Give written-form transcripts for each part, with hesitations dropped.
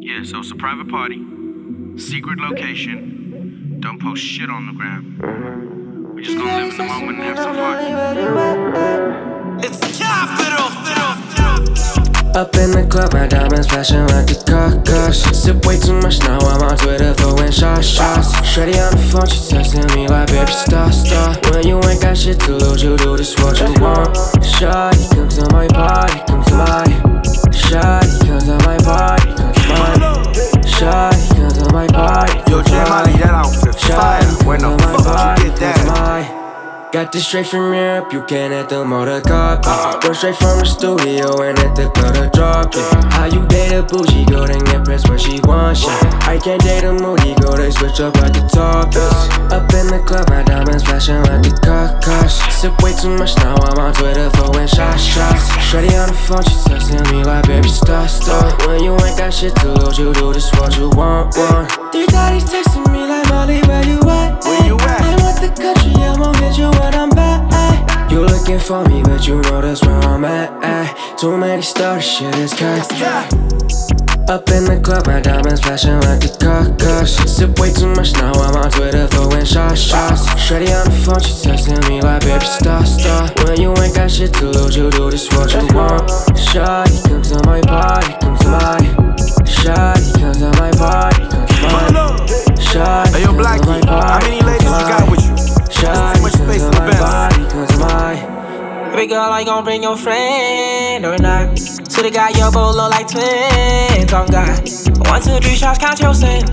Yeah, so it's a private party, secret location, don't post shit on the gram. We just gonna live in the moment and have some fun. It's capital. Up in the club, my diamonds flashing like the caucus. Sip way too much now, I'm on Twitter throwing shots. Shreddy on the phone, she texting me like, baby, star. When you ain't got shit to lose, you do this what you want. Shawty, come to my party, come to my. Shawty, come to my party, come to my. Shawty, come to my party. Yo, Jam, I leave that outfit fire. When the fuck you get that? Got this straight from Europe, you can hit the motor car. Go straight from the studio and hit the club to drop it. How you date a bougie, go then get pressed when she wants shit. I can't date a moody, go they switch up like the topics. Up in the club, my diamonds flashing like the caucus. Sip way too much now, I'm on Twitter throwing shots. Shreddy on the phone, she texting me like, baby, star. When you ain't got shit to lose, you do this what you want. These daddies texting me like, Molly, where you at? Where you at? I'm at the country, I'm gon' hit you when I'm back. You looking for me, but you know that's where I'm at. Too many stars, shit is cut. Up in the club, my diamonds flashing like the caucus. Sip way too much now, I'm on Twitter throwing shots. Shreddy on the phone, she texting me like, baby, star. When you ain't got shit to lose, you do this what you want. Shawty, come to my party, come to my. Shawty, come to my party, come to my. Shawty, hey, yo, Blackie, how many ladies you got with you? Shawty, too much space in the Benz. Baby girl, are you gon' bring your friend or not? To the guy, your both look like twins, on God. 1, 2, 3 shots, count your sins.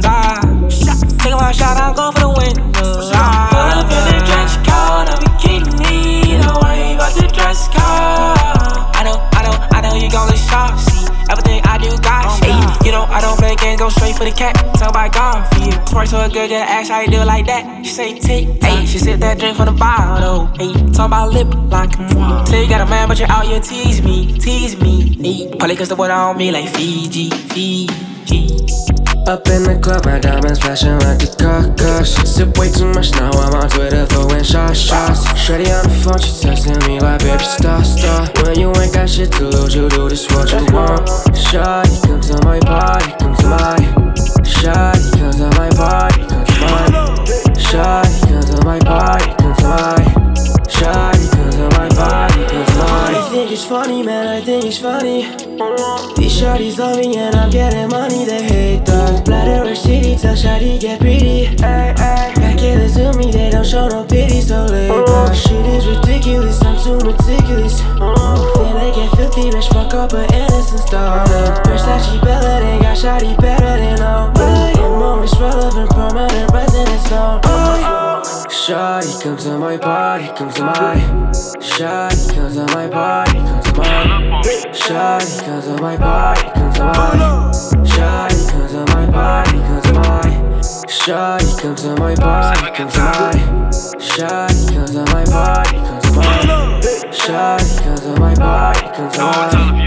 Take one shot, I'm going for the win. Pull up in the trench coat, I'm bikini. Don't worry about the dress code. I know you gon' look sharp. See, everything I do got shit. You know I don't play games, go straight for the cat. Tell my God for you. Twerk to a good ass, how you do it like that? She say tick, ayy. She sip that drink from the bottle, ayy. Talk about lip lock. Say you got a man, but you're out, you tease me, ayy. Probably cause the water on me like Fiji. Up in the club, my diamonds flashing like the caucus. Sip way too much now, I'm on Twitter throwing shots. Shreddy on the phone, she texting me like, baby, star. When you ain't got shit to lose, you do this what you want. Shawty, come to my party, come to my. Shawty, come to my party, come to my. Shawty, come to my party, come to my. Shawty, come to my party, come to my. I think it's funny, man, I think it's funny. These shawties love me and I'm getting money, they hate that. Bladder or city, tell shawty get pretty. Back killers to me, they don't show no pity, so late back. Shit is ridiculous, I'm too meticulous. Feel like get filthy, bitch, fuck up an innocent star. Versace Bella, they got shawty better than nobody. I'm always relevant, permanent residence now. Shawty, come to my party, come to my. Shawty, come to my party, come to my. Shawty, come to my party, come to my. Shawty, come to my party, come to my. Shawty, come to my party, come to my. Shawty, come to my party, come to my. Shawty, come to my party, come to my.